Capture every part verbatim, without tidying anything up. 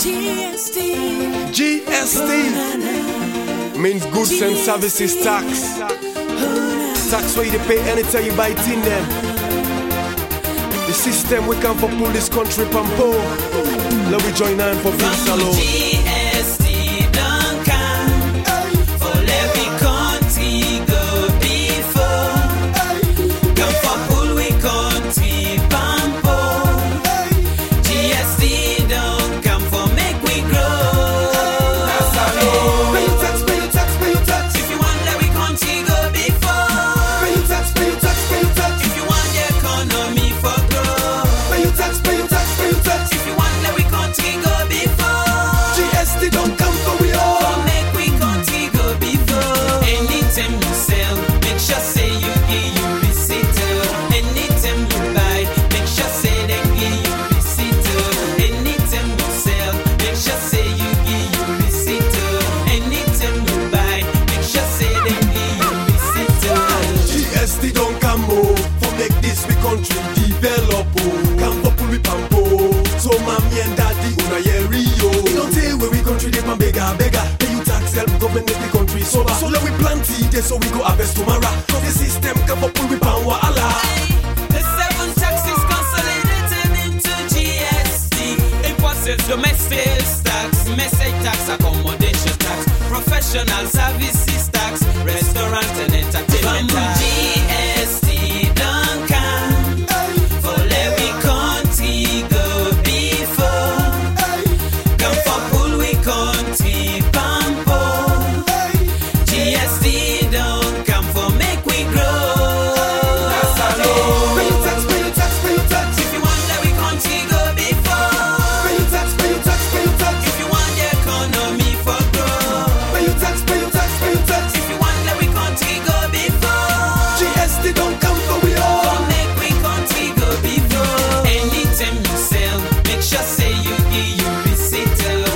G S T means goods and services tax. Tax where you pay anytime you buy it in them. The system we can for pull this country from poor. Let we join on for Vince alone. G S T don't come for every country go before. Come for pull we country pampo. G S T don't come for make we grow. Pay your tax, pay your tax, pay your tax. If you want let we country go before. Pay your tax, pay your tax, pay your tax. If you want the economy for grow. Pay your tax, pay your tax, pay your tax. If you want let we country go before. G S T don't come for we all. For make we country go before. Anytime you sell, make sure say you give you receipt. Anytime you buy, make sure say they give you receipt. Anytime you sell, make sure say you give you receipt. Anytime you buy, make sure say they give you receipt. G S T don't come oh, for make this we country develop oh. Come for pull we pampo. So mommy and daddy una yeri yo. You don't tell where we country they pan beggar beggar. Pay you tax help government make the country sober. So let we plant it there so we go harvest tomorrow. Cause the system come for pull we pan wa Allah. The seven taxes consolidated into G S T. Imported domestic tax, message tax, accommodation tax, professional services tax, restaurant and entertainment tax. G S T don't come for every country go before. Come for pull we country pampo. G S T don't come for make we grow. Pay your tax, pay your tax, pay your tax. If you want let we country go before. Pay your tax, pay your tax, pay your tax. If you want the economy for grow. Pay your tax, pay your tax, pay your tax. If you want let we country go before. G S T don't come for we For all. make we country go before. Anytime you sell, make sure say you give you receipt.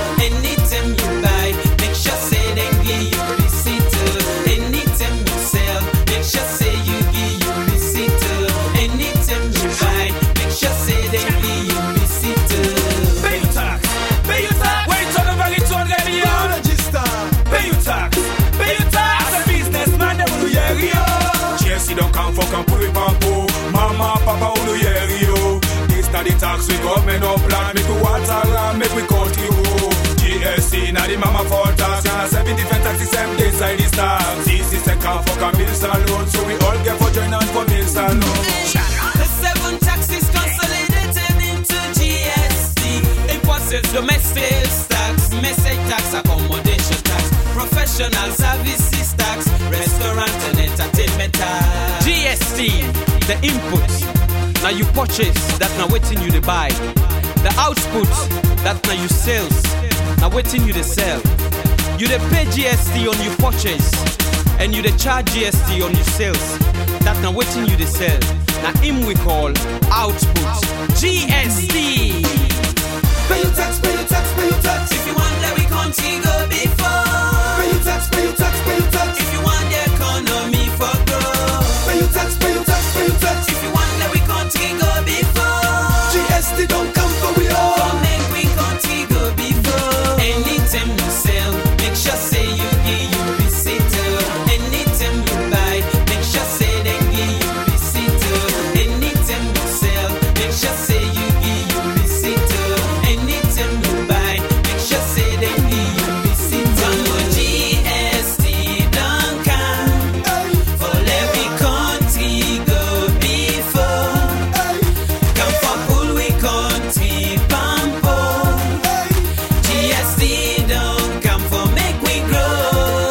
Anytime you buy, make sure say they give you receipt. Anytime you sell, make sure say you give you receipt. Anytime you buy, make sure say they give you receipt. Pay your tax, pay your tax. Wait on the valley to get here. Register. Pay your tax, pay your tax. As a businessman, they will hear you. G S T don't come for come pull it pampo. Mama, papa will hear you. This na the tax we government no plan. Make we water and make we country go. G S T na the mama for tax. And seven different taxes same inside the tax. This is a come for come bill salon. So we all get for join on for bill salon. The seven taxes consolidated into G S T. Imported domestic tax, message tax, accommodation tax, professional services tax, restaurant and entertainment tax. G S T, the input. Now you purchase, that now waiting you to buy. The output, that now you sales. Now waiting you to sell. You dey pay G S T on your purchase, and you dey charge G S T on your sales. That now waiting you to sell. Now him we call output. G S T. Pay your tax, pay your tax, pay your tax. If you want let we country go before. Pay your tax, pay your tax, pay your tax. If you want the economy for grow. Pay your tax, pay your tax, pay your tax. If you want let we country go before. G S T don't come for we For all. make we country go before. Anytime you sell, make sure say you give you receipt. Anytime you buy, make sure say they give you receipt. Anytime you sell, make sure say you give you receipt. Anytime you buy, make sure say they give you receipt. G S T don't come for every country go before. Come for pull we country pampo. G S T don't come for make we grow.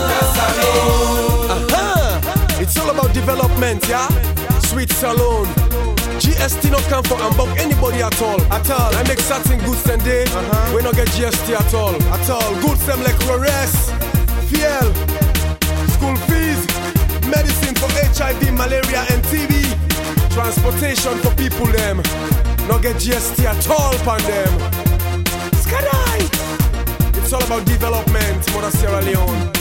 Aha! It's all about development, yeah? Sweet Salon. G S T not come for unbug anybody at all. At all. I make certain goods and day. Uh-huh. We not get G S T at all. At all. Goods them like Rores, fuel, school fees, medicine for H I V, malaria and T B, transportation for people them. Not get G S T at all pan them. Skadai! It's all about development, Mother Sierra Leone.